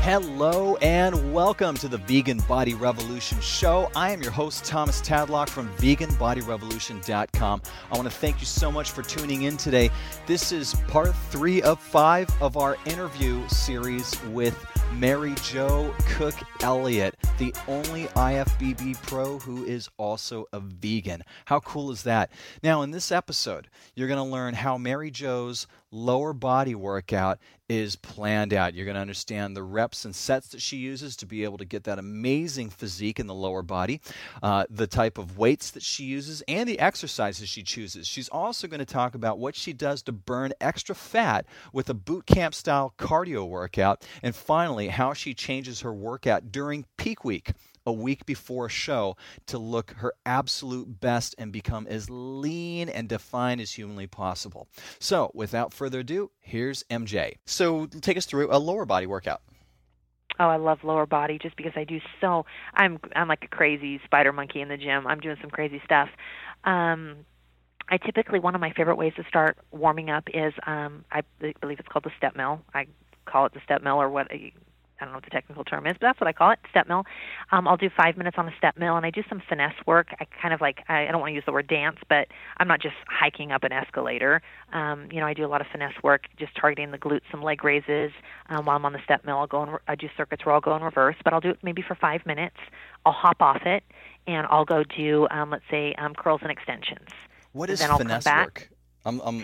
Hello and welcome to the Vegan Body Revolution Show. I am your host, Thomas Tadlock from veganbodyrevolution.com. I want to thank you so much for tuning in today. This is part 3 of 5 of our interview series with Mary Jo Cook Elliott, the only IFBB pro who is also a vegan. How cool is that? Now, in this episode, you're going to learn how Mary Jo's lower body workout is planned out. You're going to understand the reps and sets that she uses to be able to get that amazing physique in the lower body, the type of weights that she uses, and the exercises she chooses. She's also going to talk about what she does to burn extra fat with a boot camp style cardio workout, and finally, how she changes her workout during peak week, a week before a show, to look her absolute best and become as lean and defined as humanly possible. So, without further ado, here's MJ. So, take us through a lower body workout. Oh, I love lower body just because I do so. I'm like a crazy spider monkey in the gym. I'm doing some crazy stuff. I typically, one of my favorite ways to start warming up is, I believe it's called the step mill. I call it the step mill, or what. I don't know what the technical term is, but that's what I call it, step mill. I'll do 5 minutes on a step mill, and I do some finesse work. I kind of like, I don't want to use the word dance, but I'm not just hiking up an escalator. I do a lot of finesse work, just targeting the glutes, some leg raises. While I'm on the step mill, I do circuits where I'll go in reverse, but I'll do it maybe for 5 minutes. I'll hop off it, and I'll go do, let's say, curls and extensions. What is finesse work? Are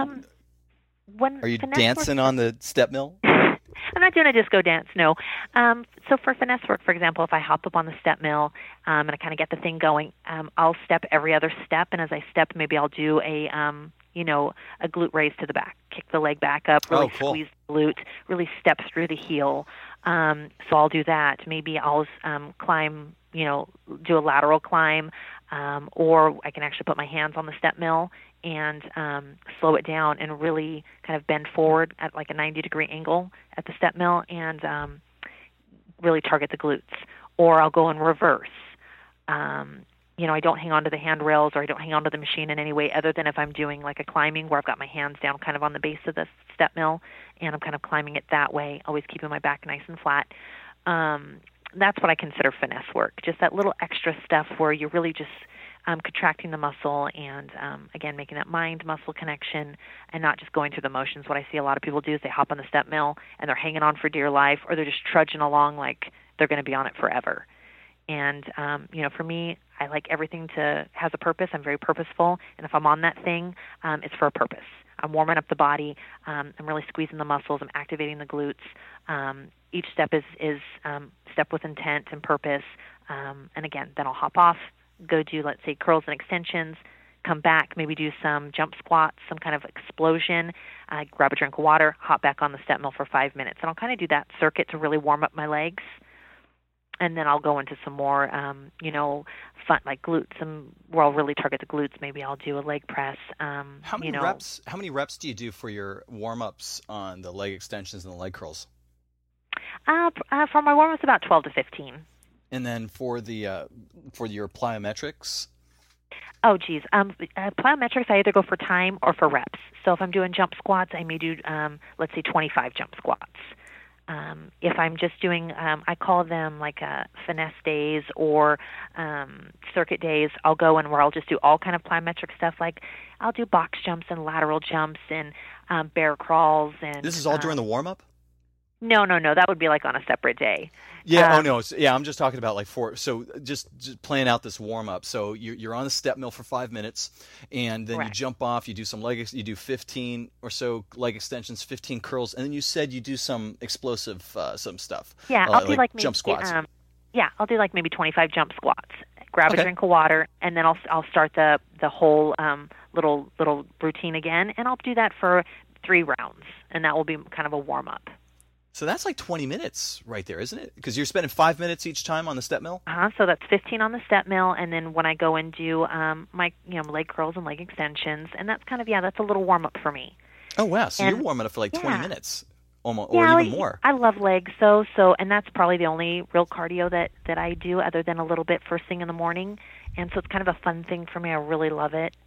you dancing on the step mill? I'm not doing a disco dance, no. So for finesse work, for example, if I hop up on the step mill and I kind of get the thing going, I'll step every other step, and as I step, maybe I'll do a glute raise to the back, kick the leg back up, really squeeze the glute, really step through the heel. So I'll do that. Maybe I'll climb, do a lateral climb, or I can actually put my hands on the step mill and slow it down and really kind of bend forward at like a 90-degree angle at the step mill and really target the glutes. Or I'll go in reverse. I don't hang on to the handrails, or I don't hang on to the machine in any way other than if I'm doing like a climbing where I've got my hands down kind of on the base of the step mill and I'm kind of climbing it that way, always keeping my back nice and flat. That's what I consider finesse work, just that little extra stuff where you're really just contracting the muscle and, again, making that mind-muscle connection and not just going through the motions. What I see a lot of people do is they hop on the step mill and they're hanging on for dear life, or they're just trudging along like they're going to be on it forever. And, for me, I like everything has a purpose. I'm very purposeful, and if I'm on that thing, it's for a purpose. I'm warming up the body. I'm really squeezing the muscles. I'm activating the glutes. Each step is step with intent and purpose. And again, then I'll hop off, go do, let's say, curls and extensions, come back, maybe do some jump squats, some kind of explosion, grab a drink of water, hop back on the step mill for 5 minutes. And I'll kind of do that circuit to really warm up my legs. And then I'll go into some more, fun, like glutes, and where I'll really target the glutes. Maybe I'll do a leg press. How many reps do you do for your warm-ups on the leg extensions and the leg curls? For my warm-ups, about 12 to 15. And then for your plyometrics? Oh, geez. Plyometrics, I either go for time or for reps. So if I'm doing jump squats, I may do, let's say, 25 jump squats. If I'm just doing, I call them like finesse days or circuit days, I'll go in where I'll just do all kind of plyometric stuff. Like I'll do box jumps and lateral jumps and bear crawls. And this is all during the warm-up? No. That would be like on a separate day. Yeah. I'm just talking about just playing out this warm up. So you're on the step mill for 5 minutes, and then you jump off. You do you do 15 or so leg extensions, 15 curls, and then you said you do some explosive some stuff. Yeah, I'll do like jump squats. I'll do like maybe 25 jump squats. Grab a drink of water, and then I'll start the whole little routine again, and I'll do that for 3 rounds, and that will be kind of a warm up. So that's like 20 minutes right there, isn't it? Because you're spending 5 minutes each time on the step mill? So that's 15 on the step mill, and then when I go and do my leg curls and leg extensions, and that's kind of, that's a little warm-up for me. Oh, wow. So you're warming up for like 20 minutes almost, or even more. I love legs, so and that's probably the only real cardio that I do other than a little bit first thing in the morning, and so it's kind of a fun thing for me. I really love it.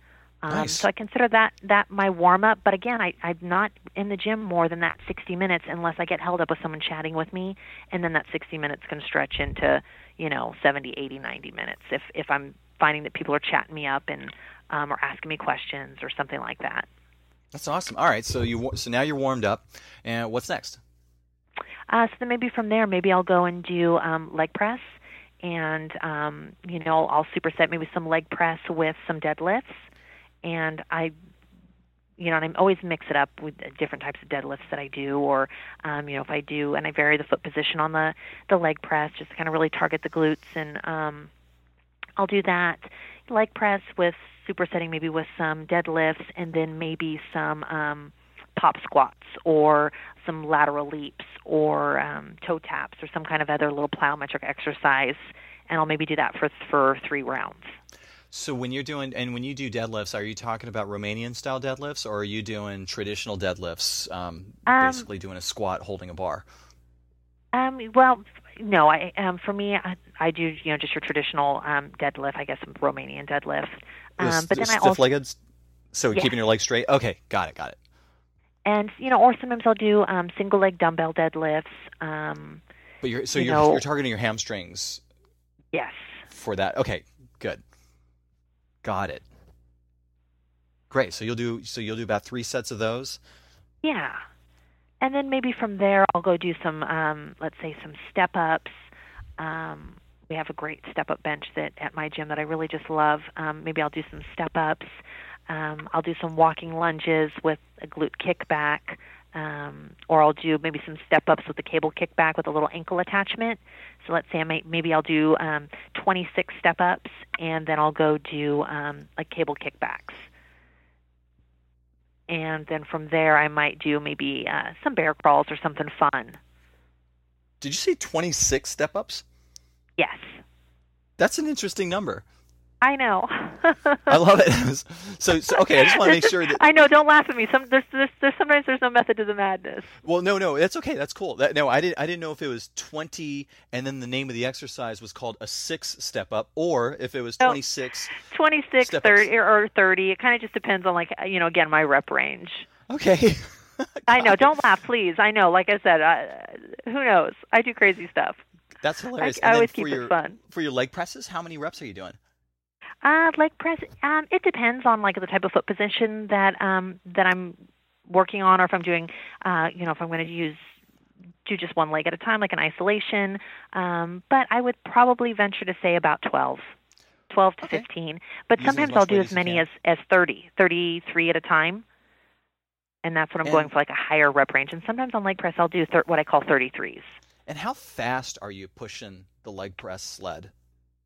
Nice. So I consider that my warm-up. But again, I'm not in the gym more than that 60 minutes unless I get held up with someone chatting with me, and then that 60 minutes can stretch into, 70, 80, 90 minutes if I'm finding that people are chatting me up and or asking me questions or something like that. That's awesome. All right, so now you're warmed up, and what's next? So then maybe from there, maybe I'll go and do leg press, and I'll superset maybe some leg press with some deadlifts, and I always mix it up with different types of deadlifts that I do, or if I do, and I vary the foot position on the leg press just to kind of really target the glutes, and I'll do that leg press with supersetting maybe with some deadlifts, and then maybe some pop squats or some lateral leaps or toe taps or some kind of other little plyometric exercise, and I'll maybe do that for 3 rounds. So when you do deadlifts, are you talking about Romanian style deadlifts, or are you doing traditional deadlifts, basically doing a squat holding a bar? Well, no. For me, I do just your traditional deadlift, I guess, Romanian deadlift. But then I also stiff-legged, so keeping your legs straight. Okay, got it. And or sometimes I'll do single leg dumbbell deadlifts. But you're targeting your hamstrings. Yes. For that, okay, good. Got it. Great. So you'll do about 3 sets of those. Yeah. And then maybe from there I'll go do some, let's say some step ups. We have a great step up bench at my gym that I really just love. Maybe I'll do some step ups. I'll do some walking lunges with a glute kickback, or I'll do maybe some step ups with a cable kickback with a little ankle attachment. So let's say maybe I'll do 26 step ups, and then I'll go do like cable kickbacks. And then from there I might do maybe some bear crawls or something fun. Did you say 26 step ups? Yes. That's an interesting number. I know. I love it. So okay, I just want to make sure that I know. Don't laugh at me. Sometimes there's no method to the madness. Well, no, that's okay. That's cool. I didn't know if it was 20, and then the name of the exercise was called a 6 step up, or if it was 26. 26, 30, or 30. It kind of just depends on again my rep range. Okay. I know. Don't laugh, please. I know. Like I said, who knows? I do crazy stuff. That's hilarious. I always keep it fun. For your leg presses, how many reps are you doing? Leg press. It depends on the type of foot position that I'm working on, or if I'm doing, if I'm going to do just one leg at a time, like an isolation. But I would probably venture to say about 12 to 15. But sometimes I'll do as many as 30, 33 at a time, and that's what I'm going for, like a higher rep range. And sometimes on leg press I'll do what I call 33s. And how fast are you pushing the leg press sled?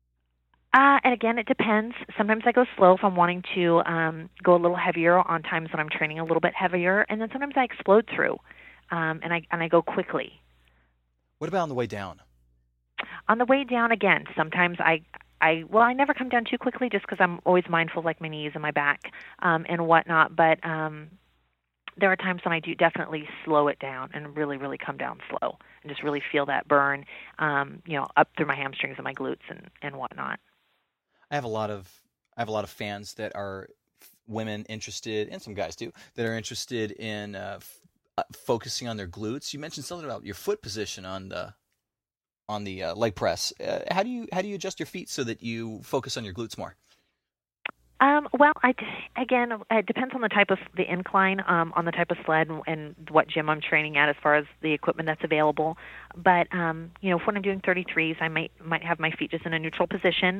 And again, it depends. Sometimes I go slow if I'm wanting to go a little heavier on times when I'm training a little bit heavier, and then sometimes I explode through, and I go quickly. What about on the way down? On the way down, again, sometimes I never come down too quickly just because I'm always mindful of my knees and my back and whatnot. But there are times when I do definitely slow it down and really, really come down slow and just really feel that burn, up through my hamstrings and my glutes and whatnot. I have a lot of fans that are women interested, and some guys too, that are interested in focusing on their glutes. You mentioned something about your foot position on the leg press. How do you adjust your feet so that you focus on your glutes more? Well, it depends on the type of the incline, on the type of sled and what gym I'm training at as far as the equipment that's available. But if when I'm doing 33s, I might have my feet just in a neutral position,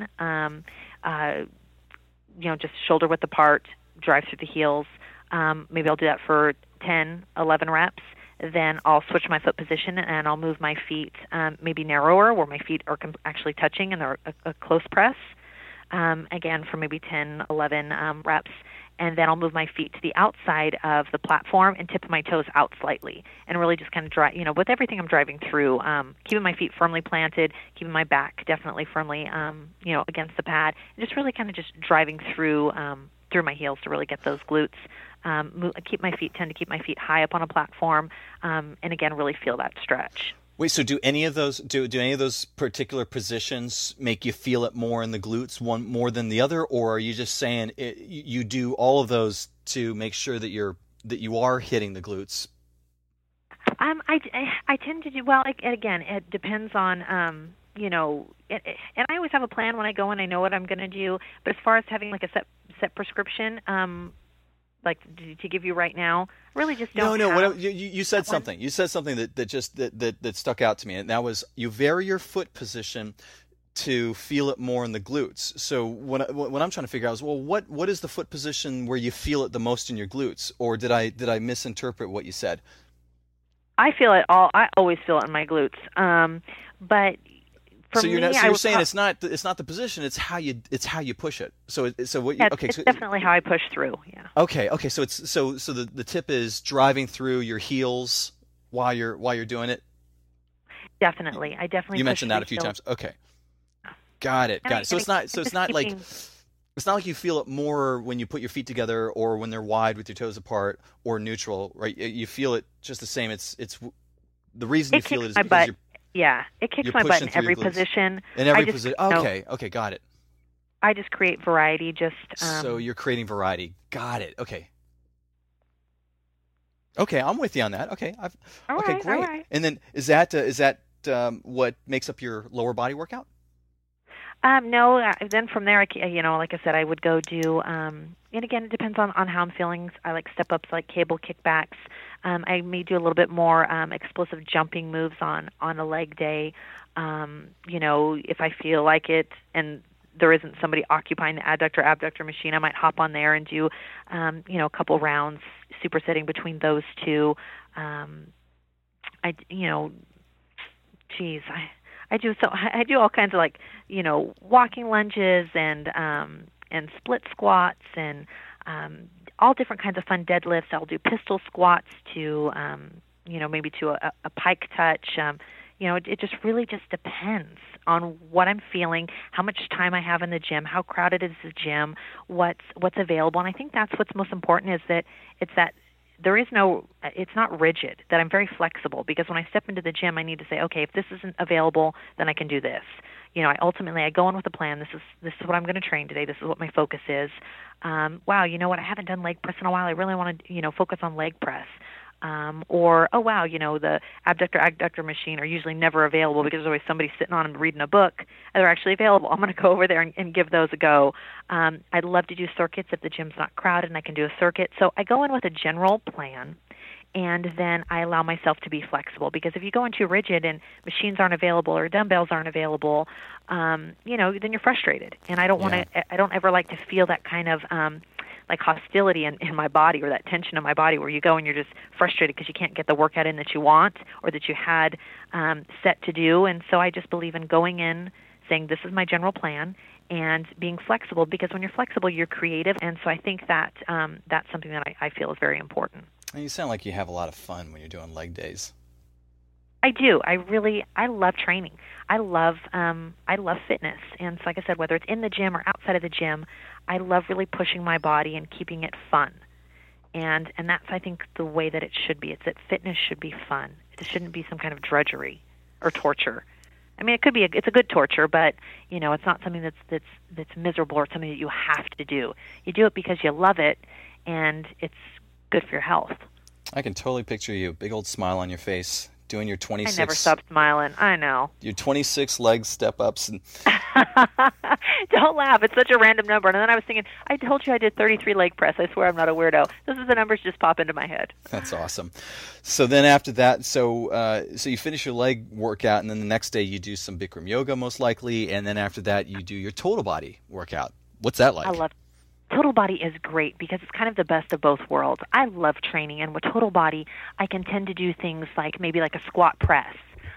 just shoulder width apart, drive through the heels. Maybe I'll do that for 10, 11 reps. Then I'll switch my foot position and I'll move my feet maybe narrower, where my feet are actually touching and they're a close press. Again, for maybe 10, 11 reps, and then I'll move my feet to the outside of the platform and tip my toes out slightly, and really just kind of drive, with everything I'm driving through, keeping my feet firmly planted, keeping my back definitely firmly, against the pad, and just really kind of just driving through my heels to really get those glutes. Tend to keep my feet high up on a platform, and again, really feel that stretch. Wait, so do any of those do any of those particular positions make you feel it more in the glutes, one more than the other, or are you just saying you do all of those to make sure that you are hitting the glutes? I tend to do well. Again, it depends on and I always have a plan when I go in. I know what I'm going to do. But as far as having like a set prescription, like to give you right now, I really just don't. No. You said something. You said something that stuck out to me, and that was you vary your foot position to feel it more in the glutes. So what I'm trying to figure out is, well, what is the foot position where you feel it the most in your glutes, or did I misinterpret what you said? I feel it all. I always feel it in my glutes. But for me, you're saying it's not the position. It's how you push it. It's definitely how I push through. Yeah. Okay. So the tip is driving through your heels while you're doing it. Definitely, I definitely. You mentioned that a few times. Okay. Got it. So it's not like you feel it more when you put your feet together or when they're wide with your toes apart or neutral, right? You feel it just the same. It's the reason you feel it is because it kicks my butt in every position. In every position. Okay, got it. I just create variety. So you're creating variety. Got it. Okay, I'm with you on that. Okay, great. All right. And then is that what makes up your lower body workout? No. Then from there, like I said, I would go do. And again, it depends on how I'm feeling. I like step ups, like cable kickbacks. I may do a little bit more explosive jumping moves on a leg day. If I feel like it, and there isn't somebody occupying the adductor-abductor machine, I might hop on there and do, a couple rounds, supersetting between those two. I do all kinds of walking lunges and split squats and all different kinds of fun deadlifts. I'll do pistol squats to maybe to a pike touch. It just really just depends on what I'm feeling, how much time I have in the gym, how crowded is the gym, what's available. And I think that's what's most important is that it's not rigid, that I'm very flexible, because when I step into the gym, I need to say, okay, if this isn't available, then I can do this. I go in with a plan. This is what I'm going to train today. This is what my focus is. Wow, you know what? I haven't done leg press in a while. I really want to, focus on leg press. The abductor machine are usually never available because there's always somebody sitting on them reading a book. They're actually available. I'm going to go over there and give those a go. I'd love to do circuits if the gym's not crowded and I can do a circuit. So I go in with a general plan, and then I allow myself to be flexible, because if you go in too rigid and machines aren't available or dumbbells aren't available, then you're frustrated. And I don't want to. I don't ever like to feel that kind of like hostility in my body, or that tension in my body where you go and you're just frustrated because you can't get the workout in that you want or that you had set to do. And so I just believe in going in, saying this is my general plan, and being flexible, because when you're flexible, you're creative. And so I think that that's something that I feel is very important. And you sound like you have a lot of fun when you're doing leg days. I do. I love training. I love fitness. And so, like I said, whether it's in the gym or outside of the gym, I love really pushing my body and keeping it fun. And that's, I think, the way that it should be. It's that fitness should be fun. It shouldn't be some kind of drudgery or torture. I mean, it's a good torture, but it's not something that's miserable or something that you have to do. You do it because you love it, and it's good for your health. I can totally picture you, big old smile on your face, doing your 26... I never stopped smiling. I know. Your 26 leg step-ups. And... Don't laugh. It's such a random number. And then I was thinking, I told you I did 33 leg press. I swear I'm not a weirdo. Those are the numbers just pop into my head. That's awesome. So then after that, so you finish your leg workout, and then the next day you do some Bikram yoga most likely, and then after that you do your total body workout. What's that like? I love it. Total Body is great because it's kind of the best of both worlds. I love training, and with Total Body, I can tend to do things like maybe like a squat press,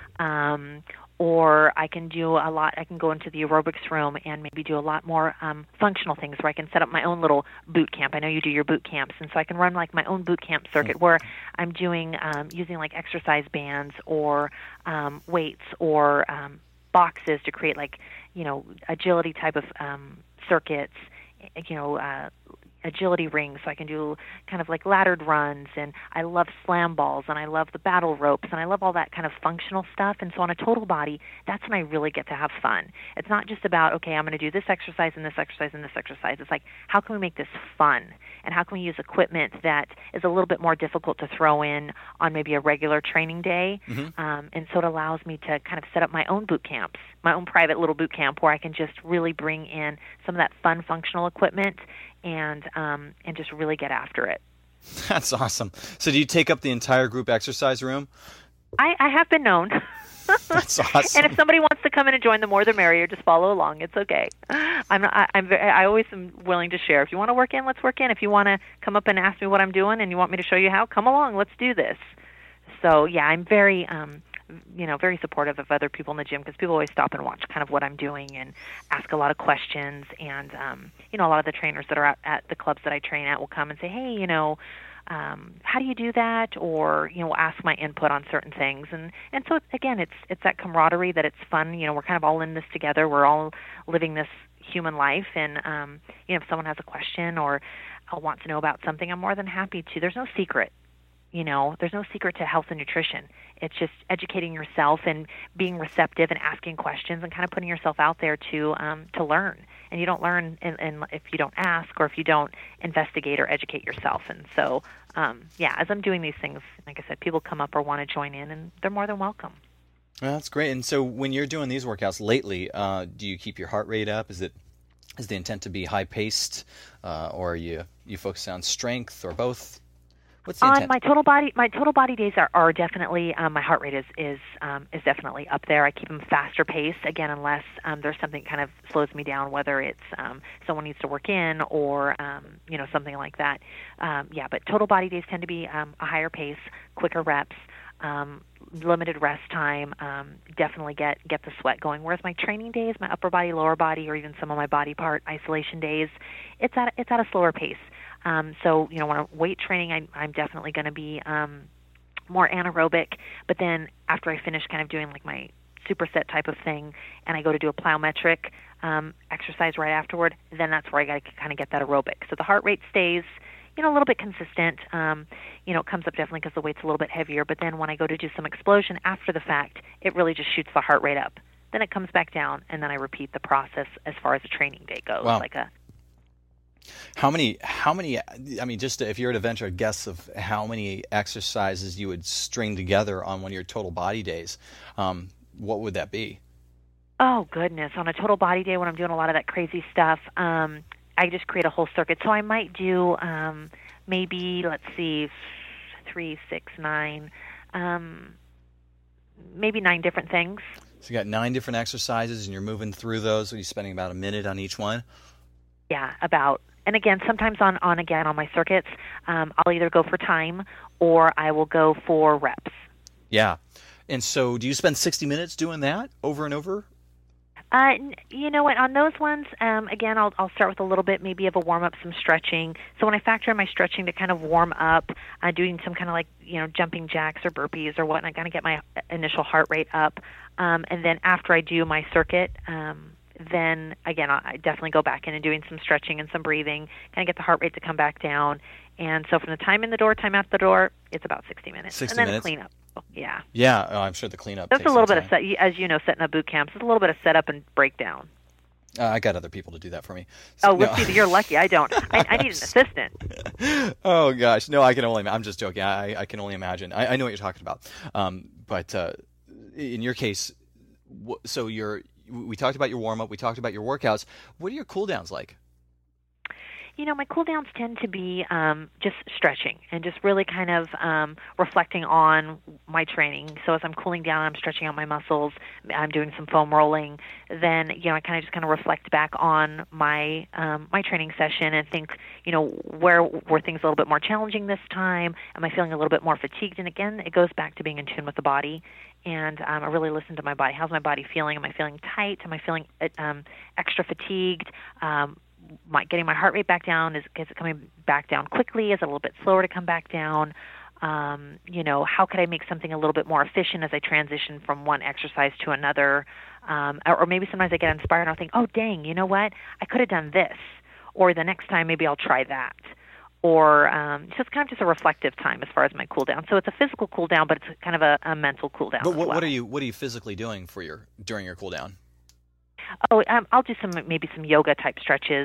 or I can do a lot. I can go into the aerobics room and maybe do a lot more functional things where I can set up my own little boot camp. I know you do your boot camps, and so I can run like my own boot camp circuit where I'm doing using like exercise bands or weights or boxes to create like agility type of circuits. agility rings, so I can do kind of like laddered runs, and I love slam balls, and I love the battle ropes, and I love all that kind of functional stuff. And so on a total body, that's when I really get to have fun. It's not just about, okay, I'm going to do this exercise and this exercise and this exercise. It's like, how can we make this fun? And how can we use equipment that is a little bit more difficult to throw in on maybe a regular training day? And so it allows me to kind of set up my own boot camps, my own private little boot camp, where I can just really bring in some of that fun functional equipment and just really get after it. That's awesome. So do you take up the entire group exercise room? I have been known. That's awesome. And if somebody wants to come in and join, the more the merrier. Just follow along. It's okay. I always am willing to share. If you want to work in, let's work in. If you want to come up and ask me what I'm doing and you want me to show you how, come along. Let's do this. So yeah, I'm very very supportive of other people in the gym, because people always stop and watch kind of what I'm doing and ask a lot of questions. And a lot of the trainers that are out at the clubs that I train at will come and say, hey, how do you do that? Or, ask my input on certain things. And so, again, it's that camaraderie, that it's fun. We're kind of all in this together. We're all living this human life. And, if someone has a question or wants to know about something, I'm more than happy to. There's no secret. There's no secret to health and nutrition. It's just educating yourself and being receptive and asking questions and kind of putting yourself out there to learn. And you don't learn if you don't ask or if you don't investigate or educate yourself. And so, as I'm doing these things, like I said, people come up or want to join in, and they're more than welcome. Well, that's great. And so when you're doing these workouts lately, do you keep your heart rate up? Is the intent to be high-paced, or you focus on strength, or both? What's the intent? On my total body days are definitely, my heart rate is definitely up there. I keep them faster paced, again, unless there's something kind of slows me down, whether it's someone needs to work in or something like that. But total body days tend to be a higher pace, quicker reps, limited rest time. Definitely get the sweat going. Whereas my training days, my upper body, lower body, or even some of my body part isolation days, it's at a slower pace. So, when I'm weight training, I'm definitely going to be more anaerobic. But then after I finish kind of doing like my superset type of thing, and I go to do a plyometric exercise right afterward, then that's where I got to kind of get that aerobic. So the heart rate stays, a little bit consistent. It comes up definitely because the weight's a little bit heavier. But then when I go to do some explosion after the fact, it really just shoots the heart rate up. Then it comes back down, and then I repeat the process as far as the training day goes. Wow. How many, just if you were to venture a guess of how many exercises you would string together on one of your total body days, what would that be? Oh, goodness. On a total body day when I'm doing a lot of that crazy stuff, I just create a whole circuit. So I might do maybe, 3, 6, 9, maybe 9 different things. So you got 9 different exercises, and you're moving through those. Are you spending about a minute on each one? Yeah, about. And again, sometimes on my circuits, I'll either go for time or I will go for reps. Yeah. And so do you spend 60 minutes doing that over and over? You know what? On those ones, again, I'll start with a little bit maybe of a warm-up, some stretching. So when I factor in my stretching to kind of warm up, doing some kind of jumping jacks or burpees or whatnot, kind of get my initial heart rate up. And then after I do my circuit, then again, I definitely go back in and doing some stretching and some breathing, kind of get the heart rate to come back down. And so from the time in the door, time out the door, it's about 60 minutes. 60 and then minutes? Cleanup. Yeah. Yeah, I'm sure the cleanup That's takes a little some bit time. as you know, setting up boot camps, it's a little bit of setup and breakdown. I got other people to do that for me. So, oh, well, see, you're lucky. I don't. I need an assistant. Oh, gosh. No, I'm just joking. I can only imagine. I know what you're talking about. But in your case, so we talked about your warm-up. We talked about your workouts. What are your cool-downs like? My cool-downs tend to be just stretching and just really kind of reflecting on my training. So as I'm cooling down, I'm stretching out my muscles, I'm doing some foam rolling, then, I kind of reflect back on my my training session and think, where were things a little bit more challenging this time? Am I feeling a little bit more fatigued? And again, it goes back to being in tune with the body. And I really listen to my body. How's my body feeling? Am I feeling tight? Am I feeling extra fatigued? Getting my heart rate back down? Is it coming back down quickly? Is it a little bit slower to come back down? How could I make something a little bit more efficient as I transition from one exercise to another? Or maybe sometimes I get inspired and I'll think, oh, dang, you know what? I could have done this. or the next time maybe I'll try that. Or so it's kind of just a reflective time as far as my cool down. So it's a physical cool down, but it's kind of a mental cool down. But what are you physically doing during your cool down? Oh, I'll do maybe some yoga type stretches.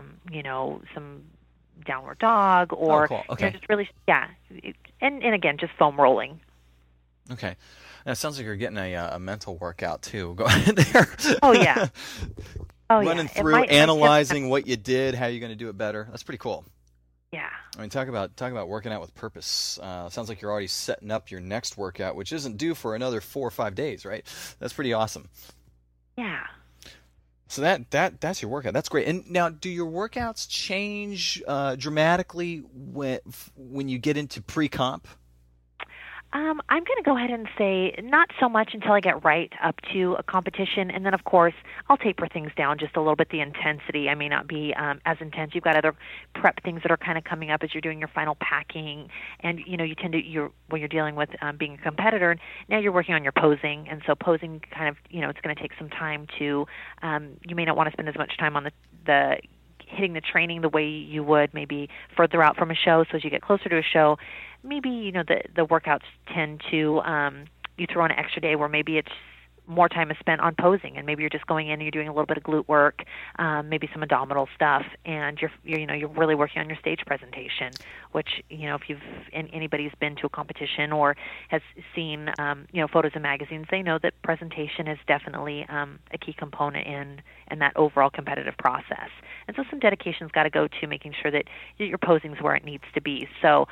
Some downward dog, or cool. Okay. just really and again just foam rolling. Okay, that sounds like you're getting a mental workout too. Go ahead there. Oh yeah. Running through, analyzing what you did, how you're going to do it better. That's pretty cool. Yeah. I mean, talk about working out with purpose. Sounds like you're already setting up your next workout, which isn't due for another 4 or 5 days, right? That's pretty awesome. Yeah. So that's your workout. That's great. And now, do your workouts change dramatically when you get into pre-comp? I'm going to go ahead and say not so much until I get right up to a competition, and then of course I'll taper things down just a little bit. The intensity, I may not be as intense. You've got other prep things that are kind of coming up as you're doing your final packing, and you tend to when you're dealing with being a competitor. Now you're working on your posing, and so posing kind of it's going to take some time to. You may not want to spend as much time on the hitting the training the way you would maybe further out from a show. So as you get closer to a show, maybe the workouts tend to you throw in an extra day where maybe it's more time is spent on posing, and maybe you're just going in and you're doing a little bit of glute work, maybe some abdominal stuff, and you're really working on your stage presentation. Which if anybody's been to a competition or has seen photos in magazines, they know that presentation is definitely a key component in that overall competitive process. And so some dedication's got to go to making sure that your posing's where it needs to be. So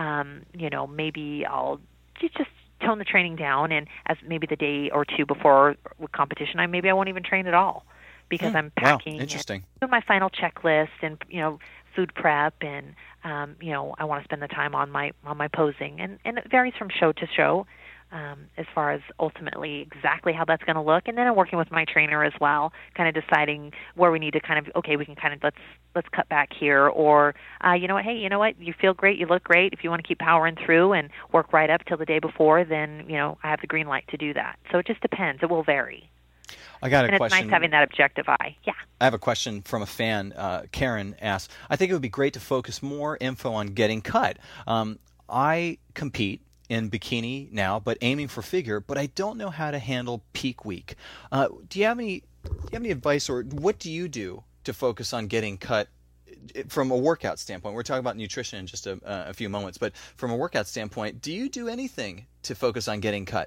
maybe I'll just tone the training down, and as maybe the day or two before competition, I won't even train at all because I'm packing. Wow, interesting. And doing my final checklist and food prep, and I want to spend the time on my posing, and it varies from show to show as far as ultimately exactly how that's going to look. And then I'm working with my trainer as well, kind of deciding where we need to we can kind of let's cut back here, or hey, you feel great, you look great. If you want to keep powering through and work right up till the day before, then I have the green light to do that. So it just depends. It will vary. I got a question. And it's nice having that objective eye. Yeah. I have a question from a fan. Karen asks, I think it would be great to focus more info on getting cut. I compete in bikini now, but aiming for figure, but I don't know how to handle peak week. Do you have any advice, or what do you do to focus on getting cut from a workout standpoint? We're talking about nutrition in just a few moments, but from a workout standpoint, do you do anything to focus on getting cut?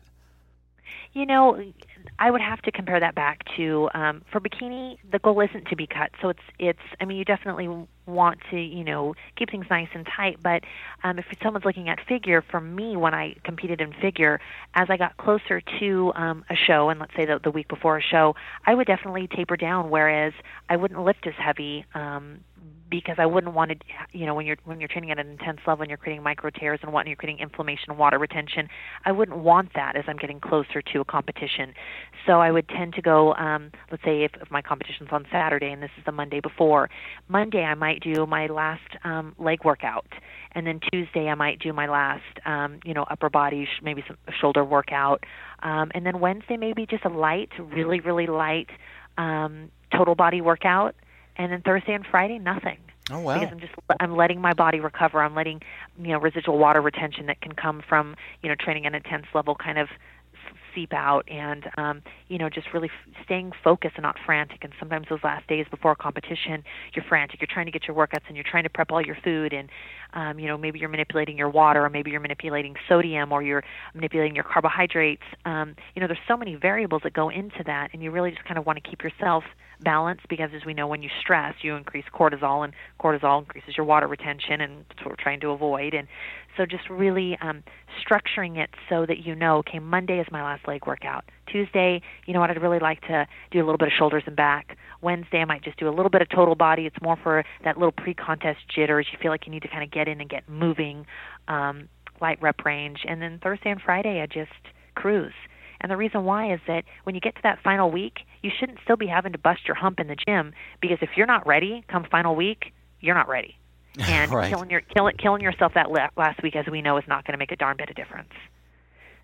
I would have to compare that back to for bikini, the goal isn't to be cut. So it's you definitely want to keep things nice and tight. But if someone's looking at figure, for me, when I competed in figure, as I got closer to a show, and let's say the week before a show, I would definitely taper down. Whereas I wouldn't lift as heavy. Because I wouldn't want to, when you're training at an intense level and you're creating micro tears and you're creating inflammation and water retention, I wouldn't want that as I'm getting closer to a competition. So I would tend to go, let's say if my competition's on Saturday and this is the Monday before, Monday I might do my last leg workout, and then Tuesday I might do my last, upper body, maybe some shoulder workout, and then Wednesday maybe just a light, really, really light total body workout. And then Thursday and Friday, nothing. Oh, wow. Because I'm letting my body recover. I'm letting, residual water retention that can come from, training at an intense level kind of seep out, and, just really staying focused and not frantic. And sometimes those last days before a competition, you're frantic. You're trying to get your workouts, and you're trying to prep all your food, and, maybe you're manipulating your water, or maybe you're manipulating sodium, or you're manipulating your carbohydrates. There's so many variables that go into that, and you really just kind of want to keep yourself balanced, because as we know, when you stress, you increase cortisol, and cortisol increases your water retention, and that's what we're trying to avoid. And so just really structuring it so that okay, Monday is my last leg workout. Tuesday, I'd really like to do a little bit of shoulders and back. Wednesday, I might just do a little bit of total body. It's more for that little pre-contest jitters. You feel like you need to kind of get in and get moving, light rep range. And then Thursday and Friday, I just cruise. And the reason why is that when you get to that final week, you shouldn't still be having to bust your hump in the gym, because if you're not ready come final week, you're not ready. And right. killing yourself that last week, as we know, is not going to make a darn bit of difference.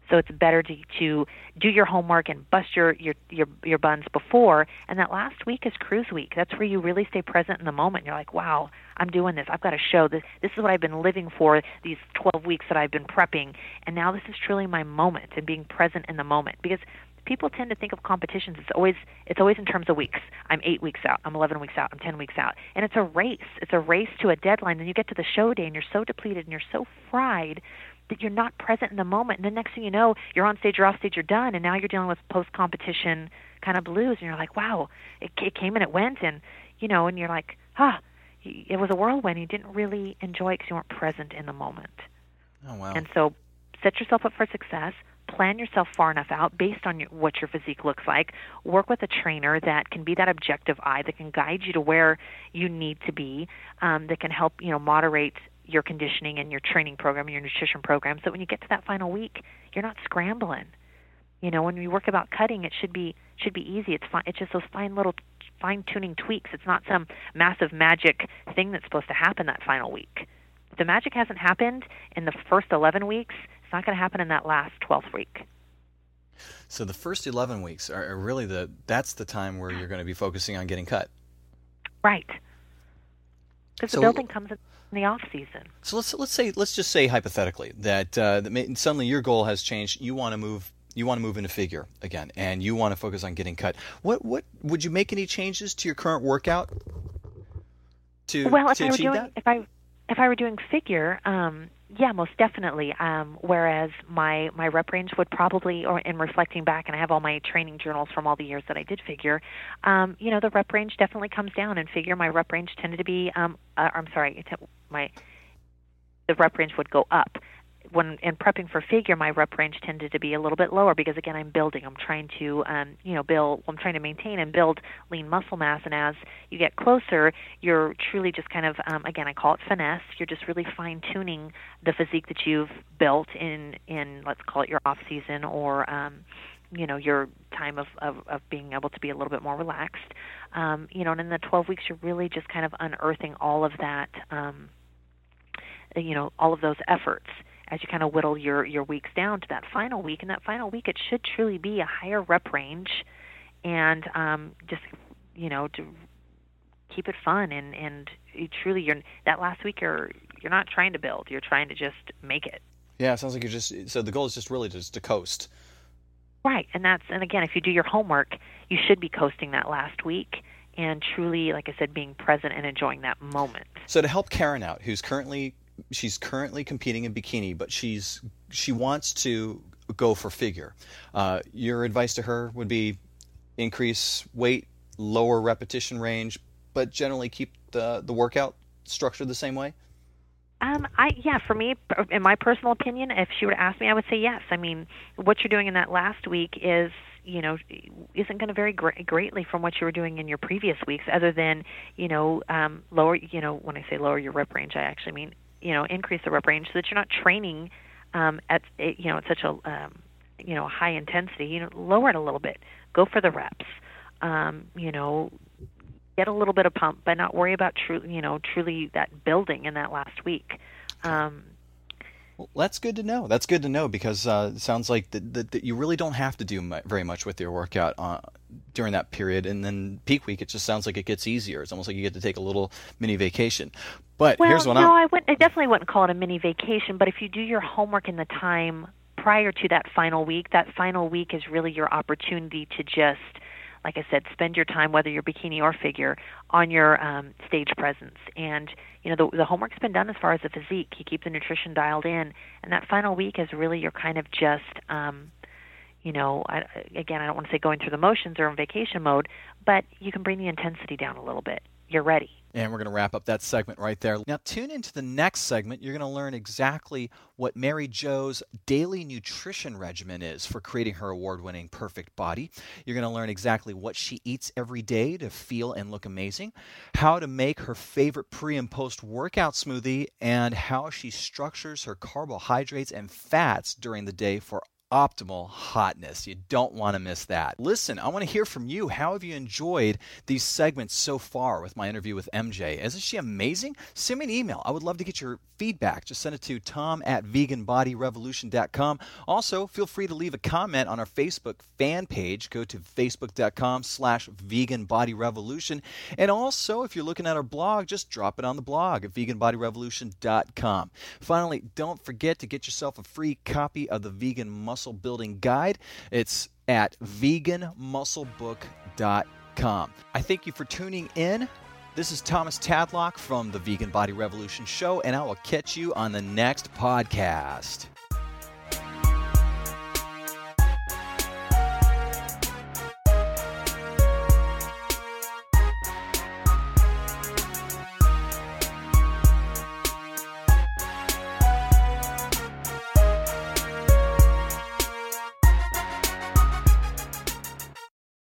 So it's better to do your homework and bust your buns before. And that last week is cruise week. That's where you really stay present in the moment. You're like, wow, I'm doing this. I've got to show this. This is what I've been living for these 12 weeks that I've been prepping. And now this is truly my moment and being present in the moment. Because people tend to think of competitions, it's always in terms of weeks. I'm 8 weeks out, I'm 11 weeks out, I'm 10 weeks out. And it's a race. It's a race to a deadline. And you get to the show day and you're so depleted and you're so fried that you're not present in the moment. And the next thing you know, you're on stage, you're off stage, you're done, and now you're dealing with post-competition kind of blues, and you're like, wow, it came and it went, and and you're like, it was a whirlwind. You didn't really enjoy it because you weren't present in the moment. Oh, wow. And so set yourself up for success. Plan yourself far enough out based on what your physique looks like. Work with a trainer that can be that objective eye, that can guide you to where you need to be, that can help moderate your conditioning and your training program, your nutrition program, so when you get to that final week, you're not scrambling. When we work about cutting, it should be easy. It's fine. It's just those fine-tuning tweaks. It's not some massive magic thing that's supposed to happen that final week. If the magic hasn't happened in the first 11 weeks, it's not going to happen in that last 12th week. So the first 11 weeks are really that's the time where you're going to be focusing on getting cut. Right. Because the building comes in the off season. So let's just say hypothetically that suddenly your goal has changed. You want to move into figure again, and you want to focus on getting cut. What would you make any changes to your current workout to achieve that? If I were doing figure, yeah, most definitely. Whereas my rep range would probably, or in reflecting back, and I have all my training journals from all the years that I did figure, the rep range definitely comes down. In figure, my rep range tended to be, the rep range would go up. When in prepping for figure, my rep range tended to be a little bit lower because, again, I'm building. I'm trying to, build. I'm trying to maintain and build lean muscle mass. And as you get closer, you're truly just kind of, again, I call it finesse. You're just really fine tuning the physique that you've built in let's call it your off season or, your time of being able to be a little bit more relaxed. And in the 12 weeks, you're really just kind of unearthing all of that, all of those efforts as you kind of whittle your weeks down to that final week. And that final week, it should truly be a higher rep range and just, to keep it fun. And you truly, that last week, you're not trying to build. You're trying to just make it. Yeah, it sounds like so the goal is just really just to coast. Right. And again, if you do your homework, you should be coasting that last week and truly, like I said, being present and enjoying that moment. So to help Karen out, she's currently competing in bikini, but she wants to go for figure. Your advice to her would be increase weight, lower repetition range, but generally keep the workout structured the same way? For me, in my personal opinion, if she were to ask me, I would say yes. I mean, what you're doing in that last week isn't going to vary greatly from what you were doing in your previous weeks, other than, lower, when I say lower your rep range, I actually mean, increase the rep range so that you're not training at such a high intensity. Lower it a little bit. Go for the reps. Get a little bit of pump, but not worry about truly that building in that last week. Well, that's good to know. That's good to know because it sounds like that you really don't have to do very much with your workout during that period. And then peak week, it just sounds like it gets easier. It's almost like you get to take a little mini vacation. But here's what I definitely wouldn't call it a mini vacation. But if you do your homework in the time prior to that final week is really your opportunity to just, like I said, spend your time, whether you're bikini or figure, on your stage presence. And, the homework's been done as far as the physique. You keep the nutrition dialed in. And that final week is really your kind of just, again, I don't want to say going through the motions or in vacation mode, but you can bring the intensity down a little bit. You're ready. And we're going to wrap up that segment right there. Now, tune into the next segment. You're going to learn exactly what Mary Jo's daily nutrition regimen is for creating her award-winning perfect body. You're going to learn exactly what she eats every day to feel and look amazing, how to make her favorite pre- and post-workout smoothie, and how she structures her carbohydrates and fats during the day for optimal hotness. You don't want to miss that. Listen, I want to hear from you. How have you enjoyed these segments so far with my interview with MJ? Isn't she amazing? Send me an email. I would love to get your feedback. Just send it to tom@veganbodyrevolution.com. Also, feel free to leave a comment on our Facebook fan page. Go to facebook.com/veganbodyrevolution. And also, if you're looking at our blog, just drop it on the blog at veganbodyrevolution.com. Finally, don't forget to get yourself a free copy of the Vegan Muscle Building Guide. It's at veganmusclebook.com. I thank you for tuning in. This is Thomas Tadlock from the Vegan Body Revolution Show, and I will catch you on the next podcast.